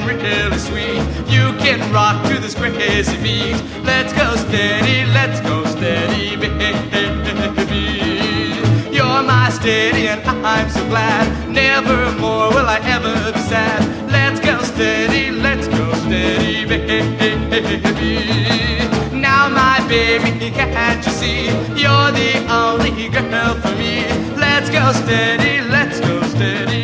really sweet. You can rock to this crazy beat. Let's go steady, baby. You're my steady and I'm so glad. Never more will I ever be sad. Let's go steady, baby. Now my baby, can't you see? You're the only girl for me. Let's go steady,